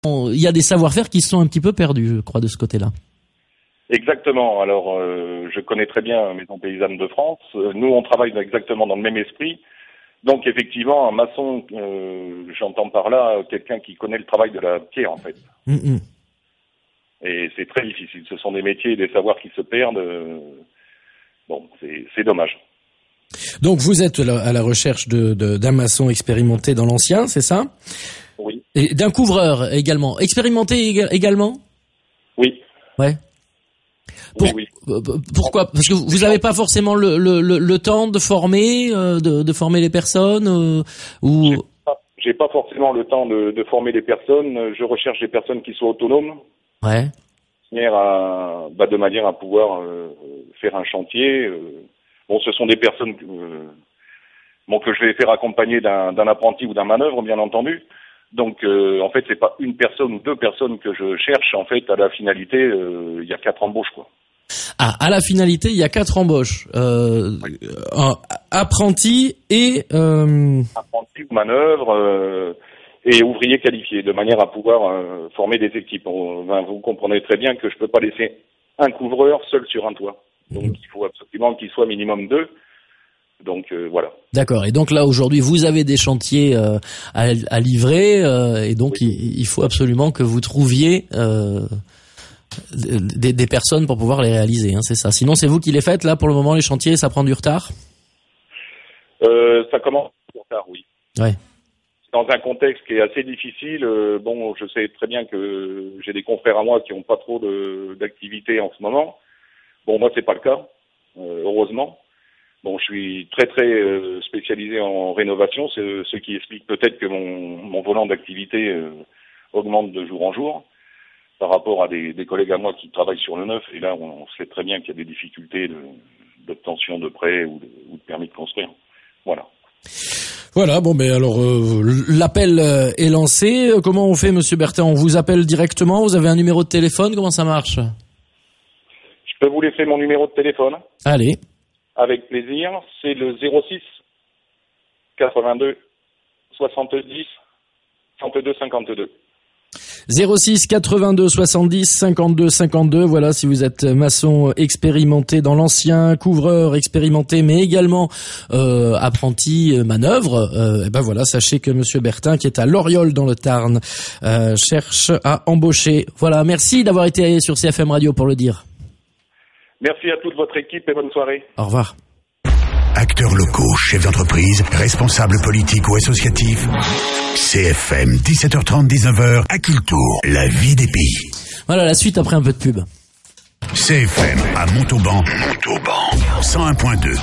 il y a des savoir-faire qui se sont un petit peu perdus, je crois, de ce côté-là. Exactement. Alors, je connais très bien Maison Paysanne de France. Nous, on travaille exactement dans le même esprit. Donc, effectivement, un maçon, j'entends par là quelqu'un qui connaît le travail de la pierre, en fait. Et c'est très difficile. Ce sont des métiers et des savoirs qui se perdent. Bon, c'est dommage. Donc, vous êtes à la recherche d'un maçon expérimenté dans l'ancien, c'est ça? Oui. Et d'un couvreur également. Expérimenté également? Oui. Ouais. Oui. Pourquoi? Parce que vous n'avez pas forcément le temps de former, de former les personnes, ou j'ai pas forcément le temps de former les personnes. Je recherche des personnes qui soient autonomes. Ouais. De manière à pouvoir faire un chantier. Bon, ce sont des personnes que je vais faire accompagner d'un apprenti ou d'un manœuvre, bien entendu. Donc, en fait, c'est pas une personne ou deux personnes que je cherche. En fait, à la finalité, il y a 4 embauches, quoi. Ah, à la finalité, il y a 4 embauches. Un apprenti et apprenti ou manœuvre et ouvrier qualifié, de manière à pouvoir former des équipes. Vous comprenez très bien que je peux pas laisser un couvreur seul sur un toit. Donc, il faut absolument qu'il soit minimum 2. Donc voilà. D'accord. Et donc là aujourd'hui vous avez des chantiers à livrer et donc oui. il faut absolument que vous trouviez des personnes pour pouvoir les réaliser. Hein, c'est ça. Sinon c'est vous qui les faites là pour le moment les chantiers, ça prend du retard. Ça commence du retard, oui. Ouais. Dans un contexte qui est assez difficile. Bon, je sais très bien que j'ai des confrères à moi qui n'ont pas trop d'activité en ce moment. Bon, moi c'est pas le cas, heureusement. Bon, je suis très spécialisé en rénovation, c'est ce qui explique peut-être que mon volant d'activité augmente de jour en jour par rapport à des collègues à moi qui travaillent sur le neuf. Et là, on sait très bien qu'il y a des difficultés d'obtention de prêts ou de permis de construire. Voilà. Voilà, bon, ben alors l'appel est lancé. Comment on fait, Monsieur Bertin? On vous appelle directement? Vous avez un numéro de téléphone? Comment ça marche? Je peux vous laisser mon numéro de téléphone. Allez. Avec plaisir, c'est le 06 82 70 52 52. 06 82 70 52 52. Voilà, si vous êtes maçon expérimenté dans l'ancien, couvreur expérimenté, mais également apprenti manœuvre, ben voilà, sachez que Monsieur Bertin, qui est à Loriol dans le Tarn, cherche à embaucher. Voilà, merci d'avoir été sur CFM Radio pour le dire. Merci à toute votre équipe et bonne soirée. Au revoir. Acteurs locaux, chefs d'entreprise, responsables politiques ou associatifs. CFM, 17h30, 19h, à Cultour, la vie des pays. Voilà la suite après un peu de pub. CFM à Montauban. 101.2.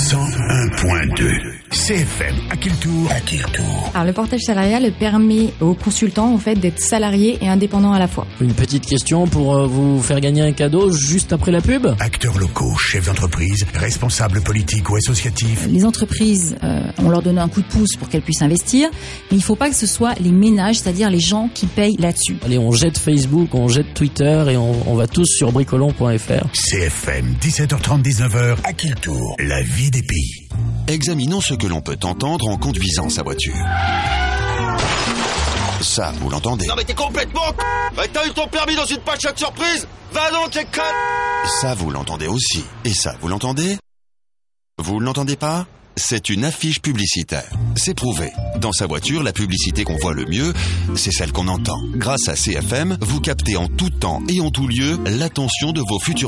101.2. CFM à Cultour. Alors le portage salarial permet aux consultants en fait d'être salariés et indépendants à la fois. Une petite question pour vous faire gagner un cadeau juste après la pub. Acteurs locaux, chefs d'entreprise, responsables politiques ou associatifs. Les entreprises, on leur donne un coup de pouce pour qu'elles puissent investir, mais il ne faut pas que ce soit les ménages, c'est-à-dire les gens qui payent là-dessus. Allez, on jette Facebook, on jette Twitter et on va tous sur bricolon.fr. CFM, 17h30, 19h, à Cultour, la vie des pays. Examinons ce que l'on peut entendre en conduisant sa voiture. Ça, vous l'entendez? Non mais t'es complètement t'as eu ton permis dans une pochette surprise? Va donc, les connes! Ça, vous l'entendez aussi. Et ça, vous l'entendez? Vous l'entendez pas? C'est une affiche publicitaire. C'est prouvé. Dans sa voiture, la publicité qu'on voit le mieux, c'est celle qu'on entend. Grâce à CFM, vous captez en tout temps et en tout lieu l'attention de vos futurs